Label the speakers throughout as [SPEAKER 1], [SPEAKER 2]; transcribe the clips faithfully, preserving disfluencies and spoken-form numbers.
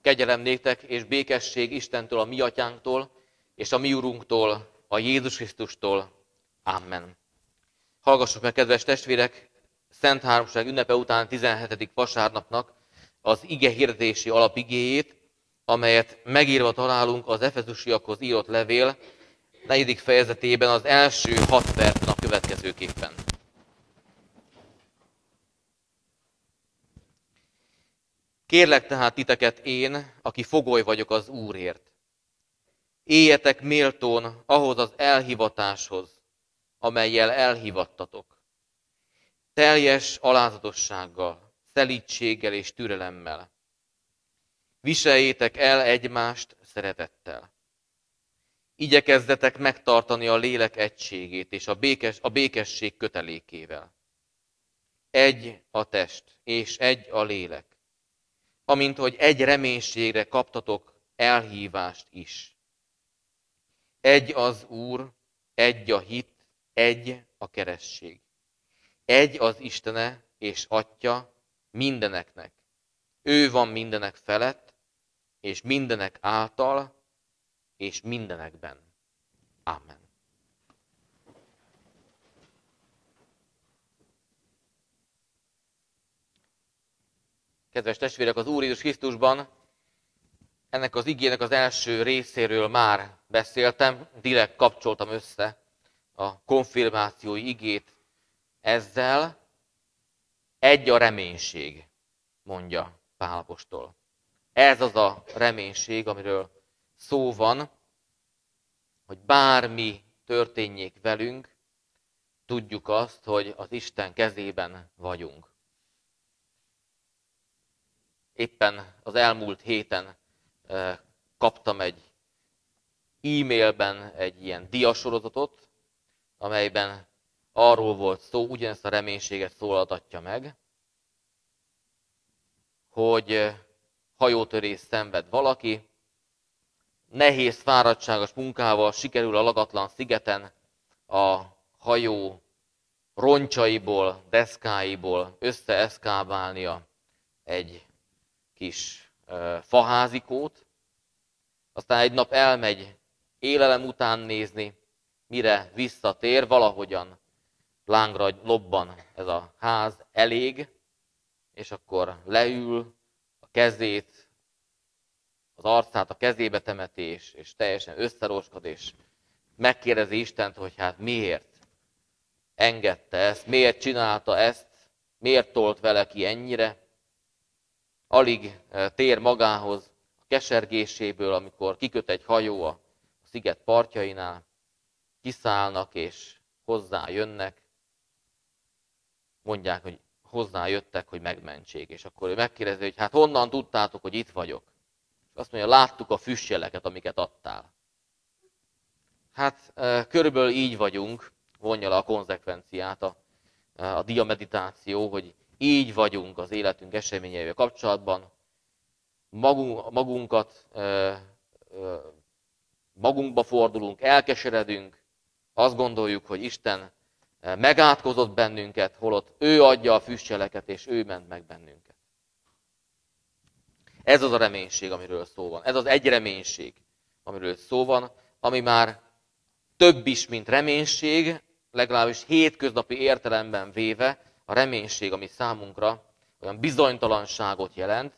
[SPEAKER 1] Kegyelem néktek és békesség Istentől, a mi atyánktól, és a mi Urunktól, a Jézus Krisztustól. Amen. Hallgassuk meg, kedves testvérek, Szent Háromság ünnepe után tizenhetedik vasárnapnak az ige hirdetési alapigéjét, amelyet megírva találunk az Efezusiakhoz írott levél negyedik fejezetében az első hat versben a következőképpen. Kérlek tehát titeket én, aki fogoly vagyok az Úrért. Éljetek méltón ahhoz az elhivatáshoz, amellyel elhivattatok. Teljes alázatossággal, szelídséggel és türelemmel. Viseljétek el egymást szeretettel. Igyekezzetek megtartani a lélek egységét és a, békes, a békesség kötelékével. Egy a test és egy a lélek, amint hogy egy reménységre kaptatok elhívást is. Egy az Úr, egy a hit, egy a keresztség. Egy az Istene és Atya mindeneknek. Ő van mindenek felett, és mindenek által, és mindenekben. Amen. Kedves testvérek, az Úr Jézus Krisztusban ennek az igének az első részéről már beszéltem, direkt kapcsoltam össze a konfirmációi igét ezzel. Egy a reménység, mondja Pál apostol. Ez az a reménység, amiről szó van, hogy bármi történjék velünk, tudjuk azt, hogy az Isten kezében vagyunk. Éppen az elmúlt héten kaptam egy e-mailben egy ilyen diasorozatot, amelyben arról volt szó, ugyanezt a reménységet szólaltatja meg, hogy hajótörés szenved valaki, nehéz, fáradtságos munkával sikerül a lagatlan szigeten a hajó roncsaiból, deszkáiból összeeszkábálnia egy kis faházikót, aztán egy nap elmegy élelem után nézni, mire visszatér, valahogyan lángra lobban ez a ház elég, és akkor leül, a kezét, az arcát a kezébe temeti, és, és teljesen összeroskad, és megkérdezi Istent, hogy hát miért engedte ezt, miért csinálta ezt, miért tolt vele ki ennyire. Alig tér magához a kesergéséből, amikor kiköt egy hajó a sziget partjainál, kiszállnak és hozzájönnek, mondják, hogy hozzájöttek, hogy megmentsék. És akkor ő megkérdezi, hogy hát honnan tudtátok, hogy itt vagyok? És azt mondja, láttuk a füstjeleket, amiket adtál. Hát körülbelül így vagyunk, vonja le a konzekvenciát a, a diameditáció, hogy így vagyunk az életünk eseményeivel kapcsolatban. Magunk, magunkat, magunkba fordulunk, elkeseredünk, azt gondoljuk, hogy Isten megátkozott bennünket, holott ő adja a füstjeleket, és ő ment meg bennünket. Ez az a reménység, amiről szó van. Ez az egy reménység, amiről szó van, ami már több is, mint reménység, legalábbis hétköznapi értelemben véve, a reménység, ami számunkra olyan bizonytalanságot jelent,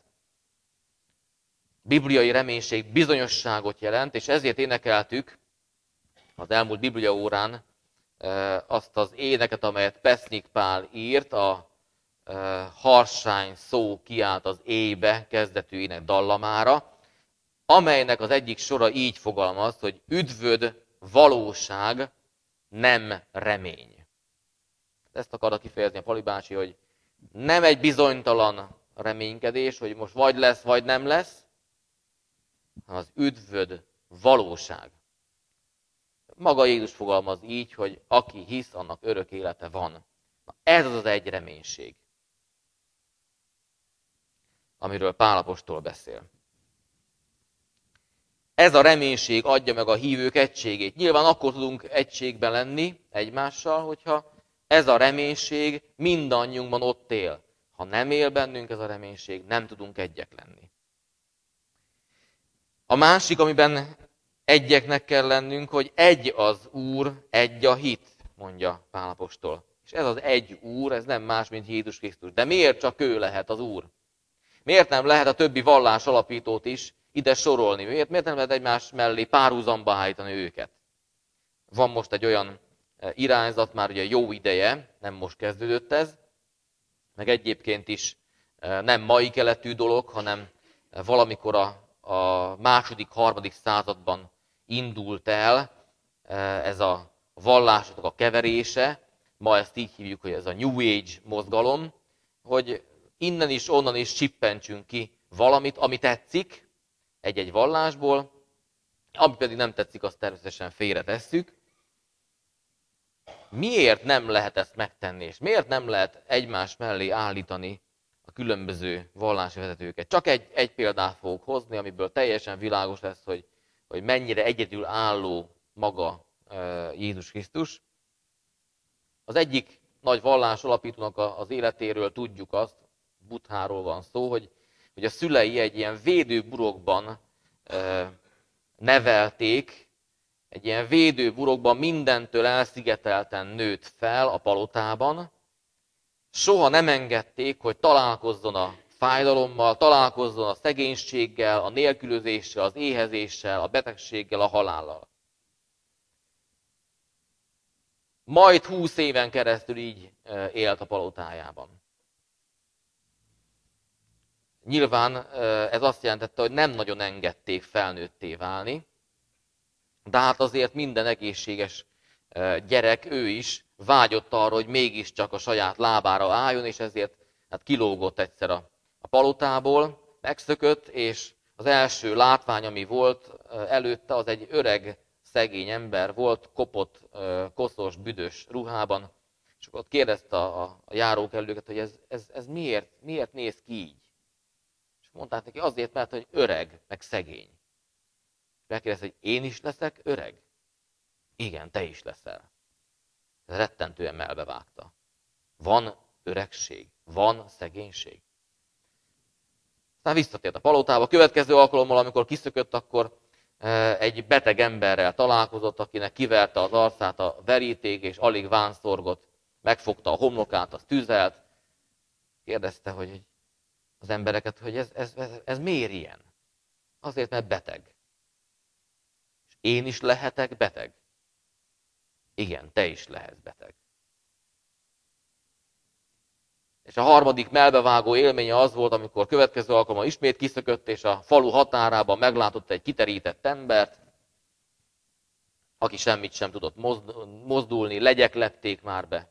[SPEAKER 1] bibliai reménység bizonyosságot jelent, és ezért énekeltük az elmúlt Biblia órán azt az éneket, amelyet Pesznyik Pál írt, a harsány szó kiált az éjbe kezdetű ének dallamára, amelynek az egyik sora így fogalmaz, hogy üdvöd valóság, nem remény. Ezt akarta kifejezni a Pali bácsi, hogy nem egy bizonytalan reménykedés, hogy most vagy lesz, vagy nem lesz, hanem az üdvöd valóság. Maga Jézus fogalmaz így, hogy aki hisz, annak örök élete van. Na, ez az az egy reménység, amiről Pál apostol beszél. Ez a reménység adja meg a hívők egységét. Nyilván akkor tudunk egységben lenni egymással, hogyha ez a reménység mindannyiunkban ott él. Ha nem él bennünk ez a reménység, nem tudunk egyek lenni. A másik, amiben egyeknek kell lennünk, hogy egy az Úr, egy a hit, mondja Pál apostol. És ez az egy Úr, ez nem más, mint Jézus Krisztus. De miért csak ő lehet az Úr? Miért nem lehet a többi vallás alapítót is ide sorolni? Miért, miért nem lehet egymás mellé párhuzamba állítani őket? Van most egy olyan irányzat, már ugye jó ideje, nem most kezdődött ez, meg egyébként is nem mai keletű dolog, hanem valamikor a, a második, harmadik században indult el ez a vallásoknak a keverése, ma ezt így hívjuk, hogy ez a New Age mozgalom, hogy innen is, onnan is csippentsünk ki valamit, ami tetszik egy-egy vallásból, ami pedig nem tetszik, azt természetesen félretesszük. Miért nem lehet ezt megtenni, és miért nem lehet egymás mellé állítani a különböző vallási vezetőket? Csak egy, egy példát fogok hozni, amiből teljesen világos lesz, hogy, hogy mennyire egyedül álló maga Jézus Krisztus. Az egyik nagy vallás alapítónak az életéről tudjuk azt, Buddháról van szó, hogy, hogy a szülei egy ilyen védőburokban nevelték, egy ilyen védőburokban mindentől elszigetelten nőtt fel a palotában. Soha nem engedték, hogy találkozzon a fájdalommal, találkozzon a szegénységgel, a nélkülözéssel, az éhezéssel, a betegséggel, a halállal. Majd húsz éven keresztül így élt a palotájában. Nyilván ez azt jelentette, hogy nem nagyon engedték felnőtté válni, de hát azért minden egészséges gyerek, ő is vágyott arra, hogy mégiscsak a saját lábára álljon, és ezért hát kilógott egyszer a, a palotából, megszökött, és az első látvány, ami volt előtte, az egy öreg, szegény ember volt, kopott, koszos, büdös ruhában, és akkor ott kérdezte a, a járókelőket, hogy ez, ez, ez miért, miért néz ki így? És mondták neki, azért, mert hogy öreg, meg szegény. Megkérdezte, hogy én is leszek öreg? Igen, te is leszel. Ez rettentően melbevágta. Van öregség, van szegénység. Aztán visszatért a palotába. A következő alkalommal, amikor kiszökött, akkor egy beteg emberrel találkozott, akinek kiverte az arcát a veríték, és alig vánszorgott, megfogta a homlokát, azt tüzelt. Kérdezte, hogy az embereket, hogy ez, ez, ez, ez miért ilyen? Azért, mert beteg. És én is lehetek beteg? Igen, te is lehetsz beteg. És a harmadik melbevágó élménye az volt, amikor következő alkalommal ismét kiszökött, és a falu határában meglátott egy kiterített embert, aki semmit sem tudott mozdulni, legyek lepték már be.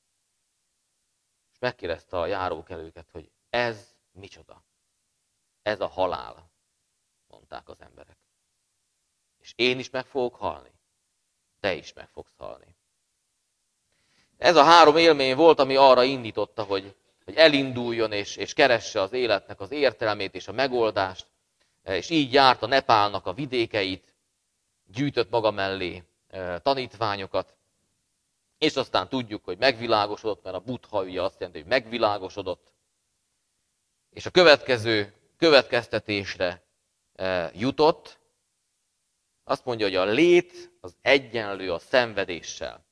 [SPEAKER 1] És megkérdezte a járókelőket, hogy ez micsoda? Ez a halál, mondták az emberek. És én is meg fogok halni. Te is meg fogsz halni. Ez a három élmény volt, ami arra indította, hogy, hogy elinduljon és, és keresse az életnek az értelmét és a megoldást, és így járt a Nepálnak a vidékeit, gyűjtött maga mellé tanítványokat, és aztán tudjuk, hogy megvilágosodott, mert a Buddha ugye azt jelenti, hogy megvilágosodott, és a következő következtetésre jutott, azt mondja, hogy a lét az egyenlő a szenvedéssel.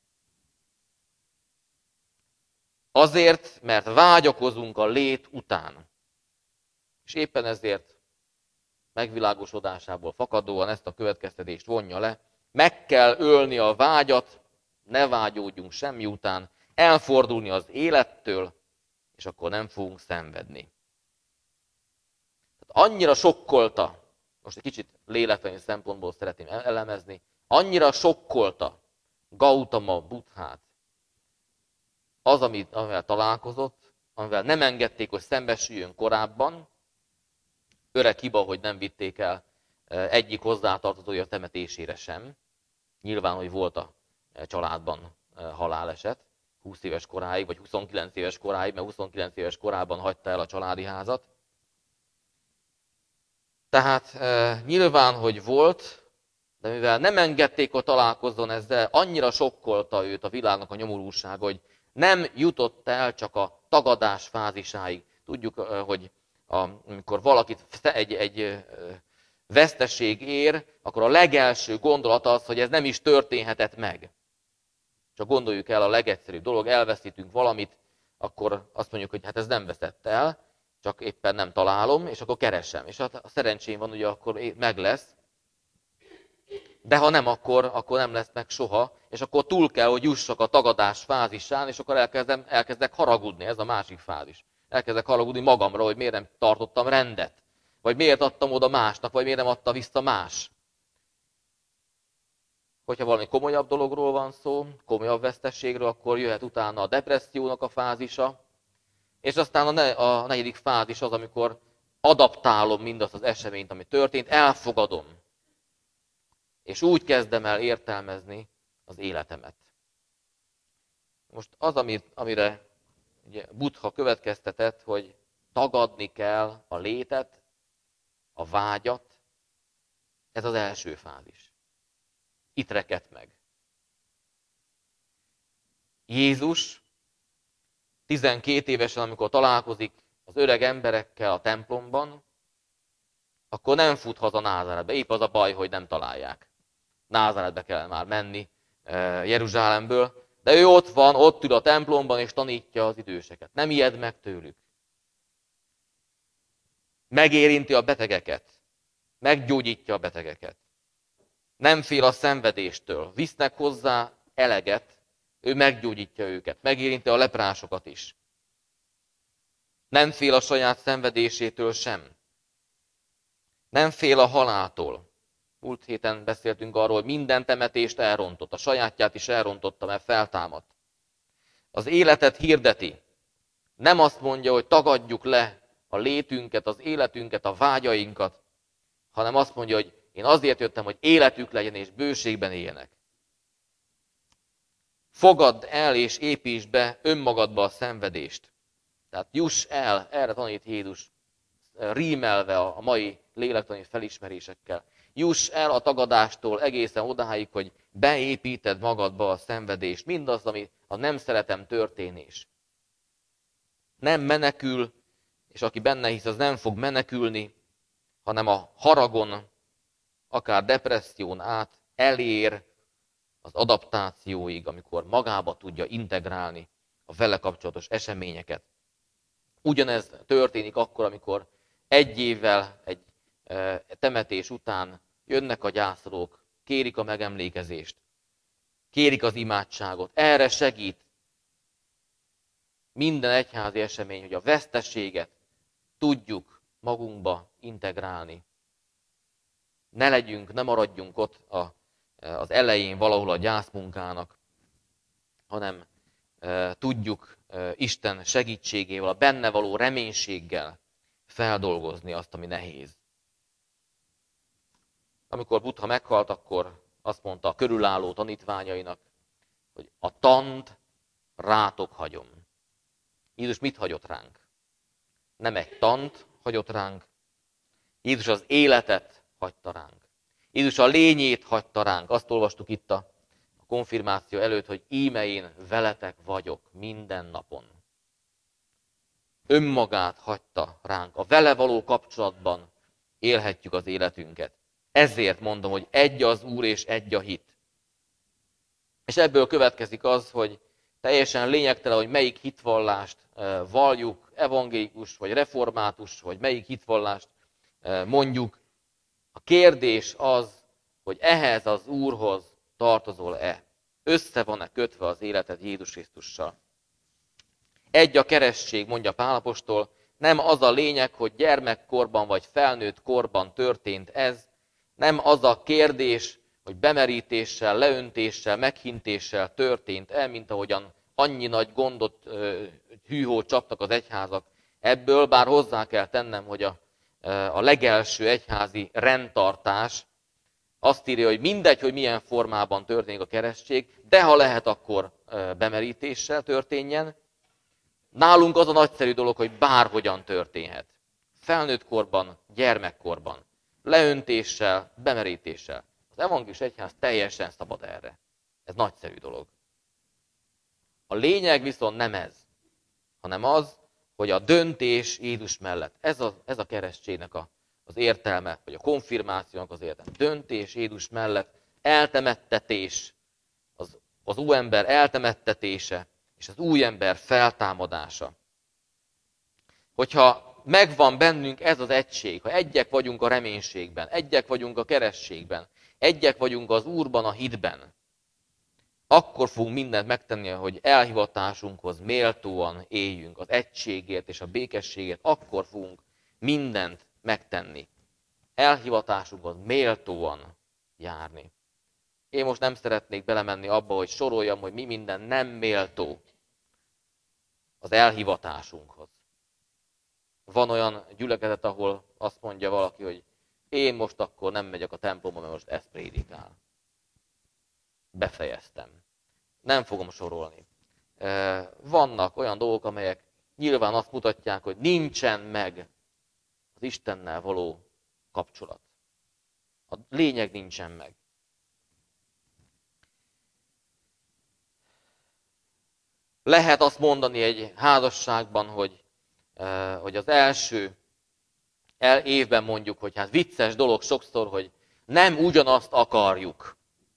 [SPEAKER 1] Azért, mert vágyakozunk a lét után. És éppen ezért megvilágosodásából fakadóan ezt a következtetést vonja le. Meg kell ölni a vágyat, ne vágyódjunk semmi után, elfordulni az élettől, és akkor nem fogunk szenvedni. Tehát annyira sokkolta, most egy kicsit lélektani szempontból szeretném elemezni, annyira sokkolta Gautama Buddhát az, amit, amivel találkozott, amivel nem engedték, hogy szembesüljön korábban, öreg hiba, hogy nem vitték el egyik hozzátartozója temetésére sem. Nyilván, hogy volt a családban haláleset, húsz éves koráig, vagy huszonkilenc éves koráig, mert huszonkilenc éves korában hagyta el a családi házat. Tehát e, nyilván, hogy volt, de mivel nem engedték, hogy találkozzon ezzel, annyira sokkolta őt a világnak a nyomorúsága, hogy nem jutott el csak a tagadás fázisáig. Tudjuk, hogy amikor valakit egy, egy veszteség ér, akkor a legelső gondolat az, hogy ez nem is történhetett meg. Csak gondoljuk el a legegyszerűbb dolog, elveszítünk valamit, akkor azt mondjuk, hogy hát ez nem veszett el, csak éppen nem találom, és akkor keresem. És a szerencsém van, hogy akkor meg lesz. De ha nem, akkor, akkor nem lesz meg soha, és akkor túl kell, hogy jussak a tagadás fázisán, és akkor elkezdem, elkezdek haragudni, ez a másik fázis. Elkezdek haragudni magamra, hogy miért nem tartottam rendet, vagy miért adtam oda másnak, vagy miért nem adta vissza más. Hogyha valami komolyabb dologról van szó, komolyabb veszteségről, akkor jöhet utána a depressziónak a fázisa, és aztán a, ne, a negyedik fázis az, amikor adaptálom mindazt az eseményt, ami történt, elfogadom. És úgy kezdem el értelmezni az életemet. Most az, amire ugye Buddha következtetett, hogy tagadni kell a létet, a vágyat, ez az első fázis. Itt rekedt meg. Jézus tizenkét évesen, amikor találkozik az öreg emberekkel a templomban, akkor nem fut haza Názáretbe. Épp az a baj, hogy nem találják. Názáretbe kell már menni Jeruzsálemből, de ő ott van, ott ül a templomban, és tanítja az időseket. Nem ijed meg tőlük. Megérinti a betegeket. Meggyógyítja a betegeket. Nem fél a szenvedéstől. Visznek hozzá eleget, ő meggyógyítja őket. Megérinti a leprásokat is. Nem fél a saját szenvedésétől sem. Nem fél a haláltól. Múlt héten beszéltünk arról, hogy minden temetést elrontott, a sajátját is elrontotta, mert feltámadt. Az életet hirdeti. Nem azt mondja, hogy tagadjuk le a létünket, az életünket, a vágyainkat, hanem azt mondja, hogy én azért jöttem, hogy életük legyen és bőségben éljenek. Fogadd el és építsd be önmagadba a szenvedést. Tehát juss el, erre tanít Jézus, rímelve a mai lélektani felismerésekkel. Juss el a tagadástól egészen odáig, hogy beépíted magadba a szenvedést, mindaz, ami a nem szeretem történés. Nem menekül, és aki benne hisz, az nem fog menekülni, hanem a haragon, akár depresszión át elér az adaptációig, amikor magába tudja integrálni a vele kapcsolatos eseményeket. Ugyanez történik akkor, amikor egy évvel egy temetés után jönnek a gyászolók, kérik a megemlékezést, kérik az imádságot. Erre segít minden egyházi esemény, hogy a veszteséget tudjuk magunkba integrálni. Ne legyünk, ne maradjunk ott a, az elején valahol a gyászmunkának, hanem e, tudjuk e, Isten segítségével, a benne való reménységgel feldolgozni azt, ami nehéz. Amikor Buddha meghalt, akkor azt mondta a körülálló tanítványainak, hogy a tant rátok hagyom. Jézus mit hagyott ránk? Nem egy tant hagyott ránk, Jézus az életet hagyta ránk. Jézus a lényét hagyta ránk. Azt olvastuk itt a konfirmáció előtt, hogy íme én veletek vagyok minden napon. Önmagát hagyta ránk. A vele való kapcsolatban élhetjük az életünket. Ezért mondom, hogy egy az Úr és egy a hit. És ebből következik az, hogy teljesen lényegtelen, hogy melyik hitvallást valljuk, evangélikus vagy református, vagy melyik hitvallást mondjuk. A kérdés az, hogy ehhez az Úrhoz tartozol-e? Össze van-e kötve az életed Jézus Krisztussal? Egy a keresztség, mondja Pál apostol, nem az a lényeg, hogy gyermekkorban vagy felnőtt korban történt ez, nem az a kérdés, hogy bemerítéssel, leöntéssel, meghintéssel történt el, mint ahogyan annyi nagy gondot, hűhót csaptak az egyházak ebből, bár hozzá kell tennem, hogy a, a legelső egyházi rendtartás azt írja, hogy mindegy, hogy milyen formában történik a keresztség, de ha lehet, akkor bemerítéssel történjen. Nálunk az a nagyszerű dolog, hogy bárhogyan történhet. Felnőtt korban, gyermekkorban, leöntéssel, bemerítéssel. Az evangélikus egyház teljesen szabad erre. Ez nagyszerű dolog. A lényeg viszont nem ez, hanem az, hogy a döntés Jézus mellett. Ez a, ez a keresztségnek a, az értelme, vagy a konfirmációnak az értelme. Döntés Jézus mellett, eltemettetés, az, az új ember eltemettetése, és az új ember feltámadása. Hogyha megvan bennünk ez az egység, ha egyek vagyunk a reménységben, egyek vagyunk a kerességben, egyek vagyunk az Úrban, a hitben, akkor fogunk mindent megtenni, hogy elhivatásunkhoz méltóan éljünk, az egységért és a békességért, akkor fogunk mindent megtenni. Elhivatásunkhoz méltóan járni. Én most nem szeretnék belemenni abba, hogy soroljam, hogy mi minden nem méltó az elhivatásunkhoz. Van olyan gyülekezet, ahol azt mondja valaki, hogy én most akkor nem megyek a templomba, mert most ezt prédikál. Befejeztem. Nem fogom sorolni. Vannak olyan dolgok, amelyek nyilván azt mutatják, hogy nincsen meg az Istennel való kapcsolat. A lényeg nincsen meg. Lehet azt mondani egy házasságban, hogy, hogy az első évben mondjuk, hogy hát vicces dolog sokszor, hogy nem ugyanazt akarjuk.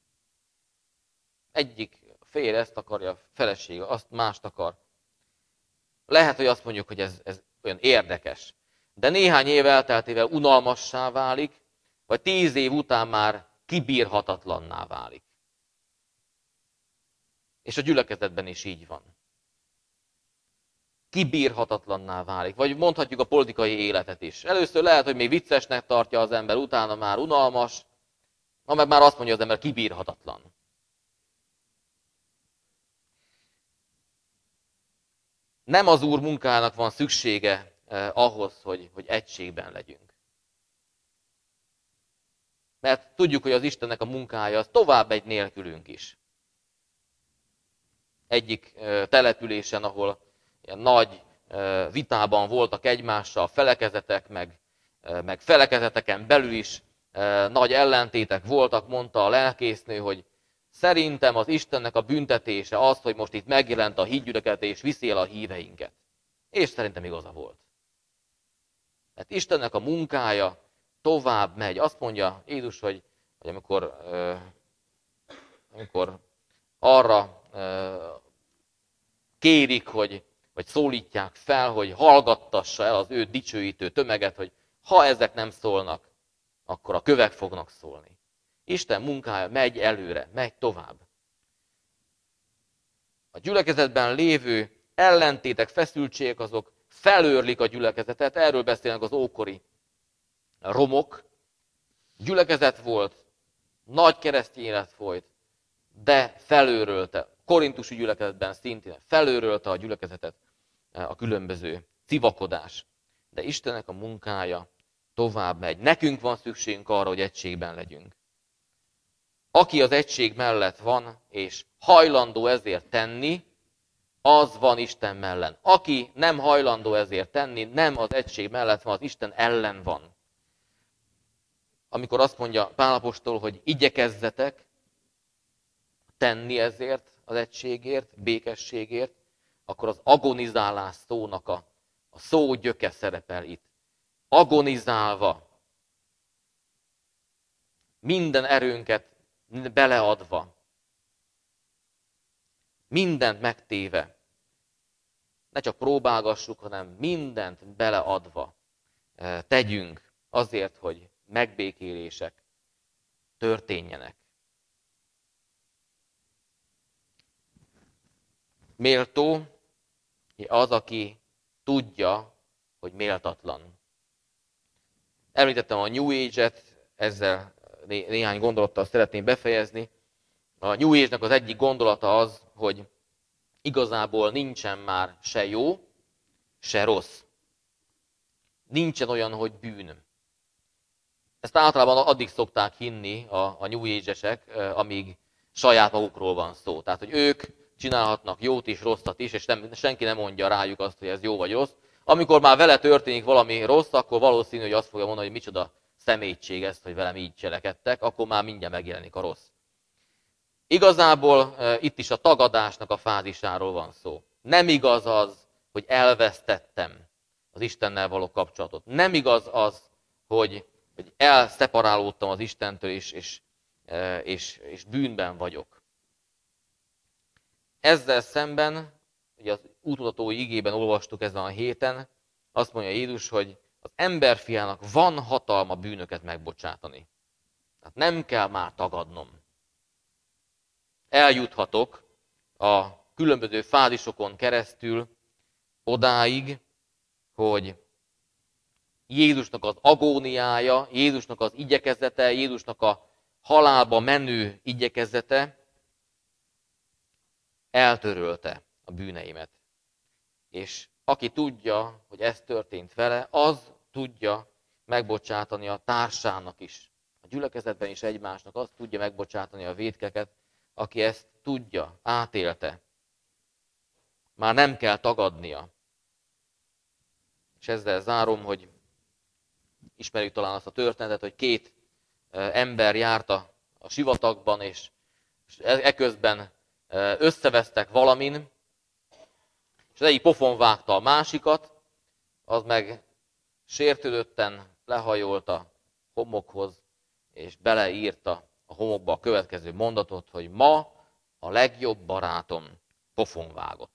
[SPEAKER 1] Egyik fél ezt akarja, a felesége azt mást akar. Lehet, hogy azt mondjuk, hogy ez, ez olyan érdekes. De néhány év elteltével unalmassá válik, vagy tíz év után már kibírhatatlanná válik. És a gyülekezetben is így van. Kibírhatatlanná válik. Vagy mondhatjuk a politikai életet is. Először lehet, hogy még viccesnek tartja az ember, utána már unalmas, na meg már azt mondja az ember, kibírhatatlan. Nem az Úr munkának van szüksége eh, ahhoz, hogy, hogy egységben legyünk. Mert tudjuk, hogy az Istennek a munkája az tovább megy nélkülünk is. Egyik eh, településen, ahol ilyen nagy eh, vitában voltak egymással felekezetek, meg, eh, meg felekezeteken belül is eh, nagy ellentétek voltak, mondta a lelkésznő, hogy szerintem az Istennek a büntetése az, hogy most itt megjelent a hídgyülekezet és viszi el a híveinket. És szerintem igaza volt. Mert Istennek a munkája tovább megy. Azt mondja Jézus, hogy, hogy amikor, euh, amikor arra euh, kérik, hogy, vagy szólítják fel, hogy hallgattassa el az ő dicsőítő tömeget, hogy ha ezek nem szólnak, akkor a kövek fognak szólni. Isten munkája megy előre, megy tovább. A gyülekezetben lévő ellentétek, feszültségek azok felőrlik a gyülekezetet. Erről beszélnek az ókori romok. Gyülekezet volt, nagy keresztény élet folyt, de felőrölte. Korintusi gyülekezetben szintén felőrölte a gyülekezetet a különböző civakodás. De Istennek a munkája tovább megy. Nekünk van szükségünk arra, hogy egységben legyünk. Aki az egység mellett van, és hajlandó ezért tenni, az van Isten mellett. Aki nem hajlandó ezért tenni, nem az egység mellett van, az Isten ellen van. Amikor azt mondja Pál apostol, hogy igyekezzetek tenni ezért az egységért, békességért, akkor az agonizálás szónak a, a szó gyöke szerepel itt. Agonizálva, minden erőnket beleadva, mindent megtéve, ne csak próbálgassuk, hanem mindent beleadva tegyünk azért, hogy megbékélések történjenek. Méltó az, aki tudja, hogy méltatlan. Említettem a New Age-et, ezzel né- néhány gondolattal szeretném befejezni. A New Age-nek az egyik gondolata az, hogy igazából nincsen már se jó, se rossz. Nincsen olyan, hogy bűn. Ezt általában addig szokták hinni a, a New Age-esek, amíg saját magukról van szó. Tehát, hogy ők csinálhatnak jót is, rosszat is, és nem, senki nem mondja rájuk azt, hogy ez jó vagy rossz. Amikor már vele történik valami rossz, akkor valószínű, hogy azt fogja mondani, hogy micsoda szemétség ez, hogy velem így cselekedtek, akkor már mindjárt megjelenik a rossz. Igazából e, itt is a tagadásnak a fázisáról van szó. Nem igaz az, hogy elvesztettem az Istennel való kapcsolatot. Nem igaz az, hogy hogy elszeparálódtam az Istentől, és, és, és, és bűnben vagyok. Ezzel szemben, ugye az útmutatói igében olvastuk ezen a héten, azt mondja Jézus, hogy az emberfiának van hatalma bűnöket megbocsátani. Tehát nem kell már tagadnom. Eljuthatok a különböző fázisokon keresztül odáig, hogy Jézusnak az agóniája, Jézusnak az igyekezete, Jézusnak a halálba menő igyekezete eltörölte a bűneimet. És aki tudja, hogy ez történt vele, az tudja megbocsátani a társának is. A gyülekezetben is egymásnak az tudja megbocsátani a vétkeket, aki ezt tudja, átélte. Már nem kell tagadnia. És ezzel zárom, hogy ismerjük talán azt a történetet, hogy két ember járt a, a sivatagban, és, és eközben összevesztek valamin, és az egyik pofon vágta a másikat, az meg sértődötten lehajolt a homokhoz, és beleírta a homokba a következő mondatot, hogy ma a legjobb barátom pofon vágott.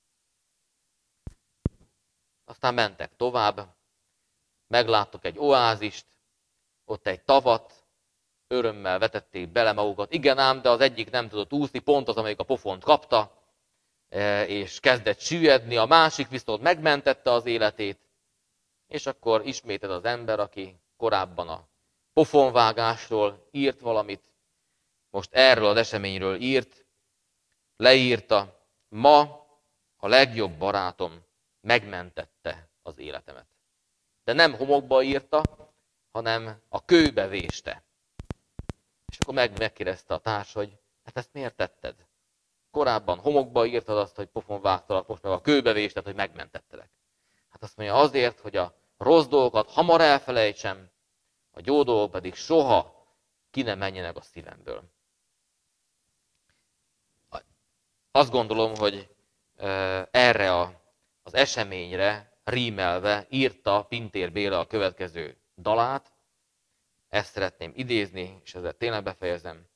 [SPEAKER 1] Aztán mentek tovább, megláttak egy oázist, ott egy tavat, örömmel vetették bele magukat. Igen ám, de az egyik nem tudott úszni, pont az, amelyik a pofont kapta, és kezdett süllyedni, a másik viszont megmentette az életét, és akkor ismét ez az ember, aki korábban a pofonvágásról írt valamit, most erről az eseményről írt, leírta, ma a legjobb barátom megmentette az életemet. De nem homokba írta, hanem a kőbe véste. És akkor meg, megkérdezte a társ, hogy hát ezt miért tetted? Korábban homokba írtad azt, hogy pofon vágtalak, most meg a kőbe vésted, hogy megmentettelek. Hát azt mondja, azért, hogy a rossz dolgokat hamar elfelejtsem, a jó dolgok pedig soha ki ne menjenek a szívemből. Azt gondolom, hogy erre a, az eseményre rímelve írta Pintér Béla a következő dalát. Ezt szeretném idézni, és ezzel tényleg befejezem.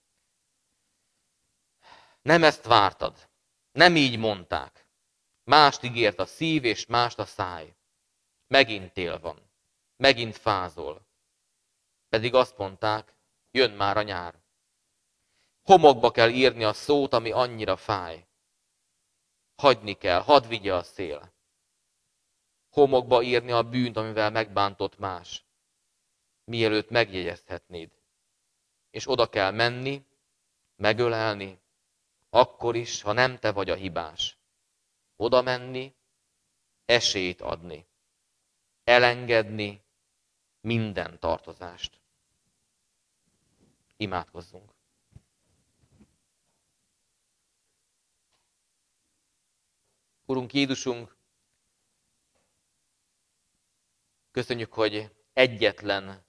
[SPEAKER 1] Nem ezt vártad, nem így mondták. Mást ígért a szív, és mást a száj. Megint tél van, megint fázol. Pedig azt mondták, jön már a nyár. Homokba kell írni a szót, ami annyira fáj. Hagyni kell, hadd vigye a szél. Homokba írni a bűnt, amivel megbántott más. Mielőtt megjegyezhetnéd. És oda kell menni, megölelni, akkor is, ha nem te vagy a hibás. Oda menni, esélyt adni. Elengedni minden tartozást. Imádkozzunk. Urunk Jézusunk, köszönjük, hogy egyetlen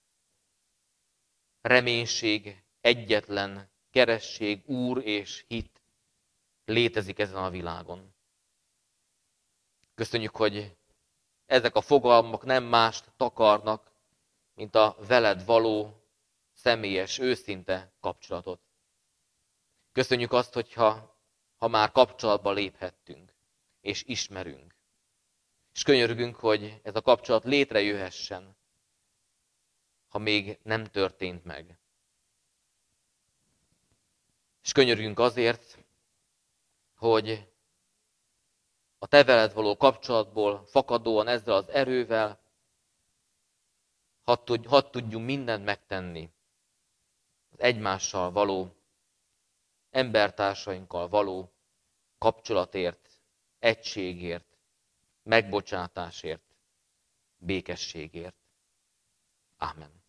[SPEAKER 1] reménység, egyetlen keresség, Úr és hit létezik ezen a világon. Köszönjük, hogy ezek a fogalmak nem mást takarnak, mint a veled való személyes, őszinte kapcsolatot. Köszönjük azt, hogyha ha már kapcsolatba léphettünk, és ismerünk. És könyörgünk, hogy ez a kapcsolat létrejöhessen, ha még nem történt meg. És könyörgünk azért, hogy a te veled való kapcsolatból fakadóan ezzel az erővel hadd, hadd tudjunk mindent megtenni az egymással való, embertársainkkal való kapcsolatért, egységért, megbocsátásért, békességért. Ámen.